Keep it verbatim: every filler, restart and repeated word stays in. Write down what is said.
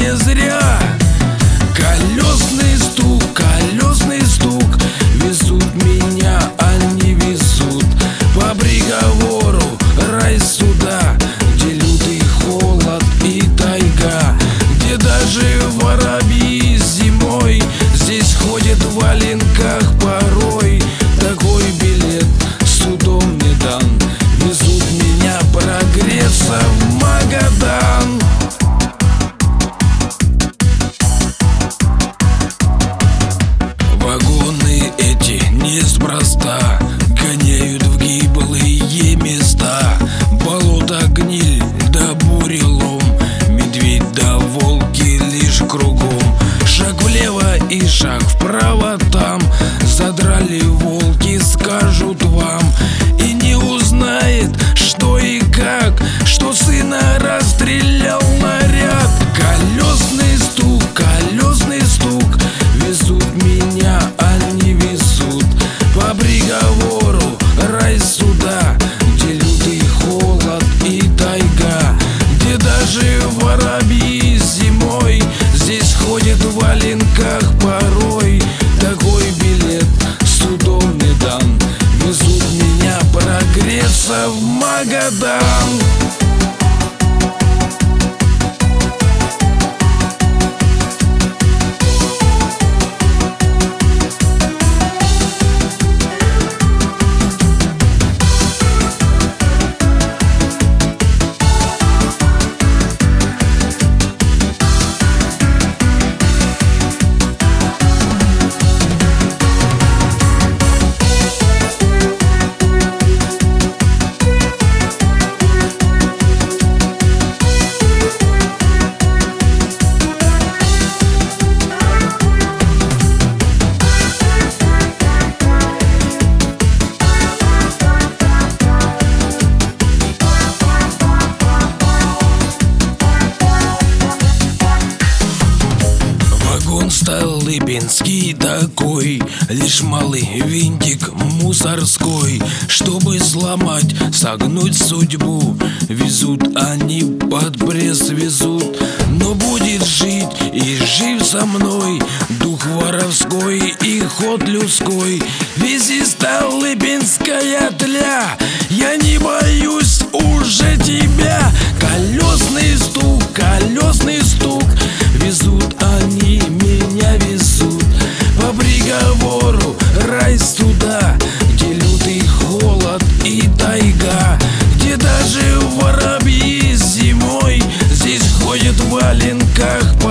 не зря. Колесный стук, колесный стук, везут меня, они везут по приговору рай суда, где лютый холод и тайга, где даже воробьи зимой здесь ходят в валенках порой. Такой билет судом не дан, везут меня прогреться в Магадан. Вагоны эти неспроста гоняют в гиблые места. Болото, гниль да бурелом, медведь да волки лишь кругом. Шаг влево и шаг вправо там, задрали волки, скажут вам. И не узнает, что и как, что сына расстрелял наряд. Колесный стук, колесный стук, везут меня, они везут по приговору рай суда, где лютый холод и тайга, где даже воробьи зимой здесь ходят в валенках порой. Такой билет судом не дан, везут меня прогреться в Магадан. Столыпинский такой, лишь малый винтик мусорской, чтобы сломать, согнуть судьбу. Везут они под пресс, везут, но будет жить и жив со мной дух воровской и ход людской. Вези, столыпинская тля, я не боюсь уже тебя. Колесный стук, колесный стук, везут они меня, везут по приговору рай суда, где лютый холод и тайга, где даже воробьи зимой здесь ходят в валенках